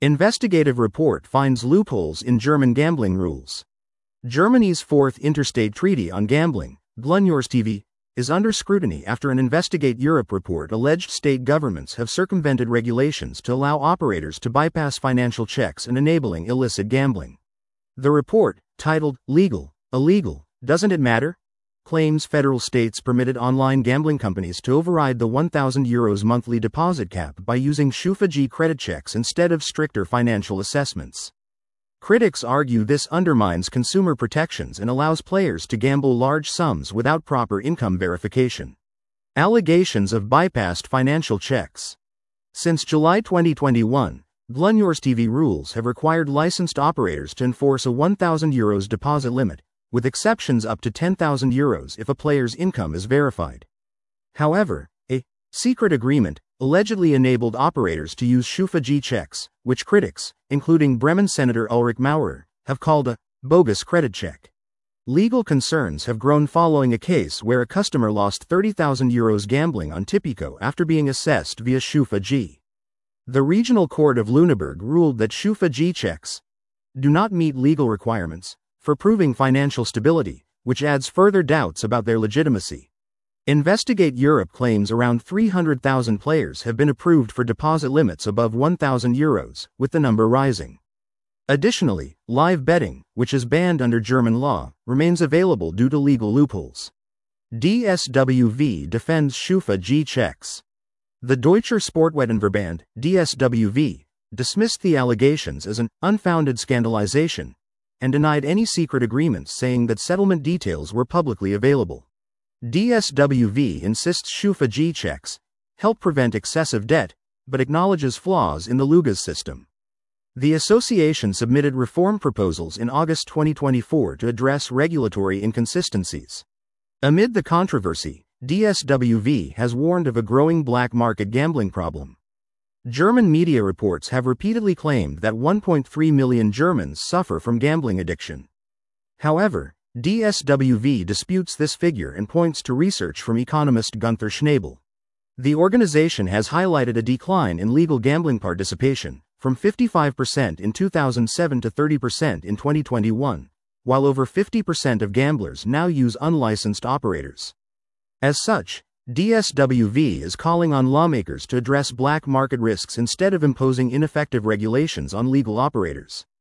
Investigative report finds loopholes in German gambling rules. Germany's Fourth Interstate Treaty on Gambling, Grundgesetz, is under scrutiny after an Investigate Europe report alleged state governments have circumvented regulations to allow operators to bypass financial checks and enabling illicit gambling. The report, titled Legal, Illegal, Doesn't It Matter?, claims federal states permitted online gambling companies to override the €1,000 monthly deposit cap by using Schufa-G credit checks instead of stricter financial assessments. Critics argue this undermines consumer protections and allows players to gamble large sums without proper income verification. Allegations of bypassed financial checks. Since July 2021, Grundgesetz rules have required licensed operators to enforce a €1,000 deposit limit, with exceptions up to €10,000 if a player's income is verified. However, a secret agreement allegedly enabled operators to use Schufa-G checks, which critics, including Bremen Senator Ulrich Maurer, have called a bogus credit check. Legal concerns have grown following a case where a customer lost €30,000 gambling on Tipico after being assessed via Schufa-G. The Regional Court of Lüneburg ruled that Schufa-G checks do not meet legal requirements for proving financial stability, which adds further doubts about their legitimacy. Investigate Europe claims around 300,000 players have been approved for deposit limits above €1,000, with the number rising. Additionally, live betting, which is banned under German law, remains available due to legal loopholes. DSWV defends Schufa-G checks. The Deutscher Sportwettenverband, DSWV, dismissed the allegations as an unfounded scandalization and denied any secret agreements, saying that settlement details were publicly available. DSWV insists Schufa-G checks help prevent excessive debt, but acknowledges flaws in the LUGAS system. The association submitted reform proposals in August 2024 to address regulatory inconsistencies. Amid the controversy, DSWV has warned of a growing black market gambling problem. German media reports have repeatedly claimed that 1.3 million Germans suffer from gambling addiction. However, DSWV disputes this figure and points to research from economist Gunther Schnabel. The organization has highlighted a decline in legal gambling participation, from 55% in 2007 to 30% in 2021, while over 50% of gamblers now use unlicensed operators. As such, DSWV is calling on lawmakers to address black market risks instead of imposing ineffective regulations on legal operators.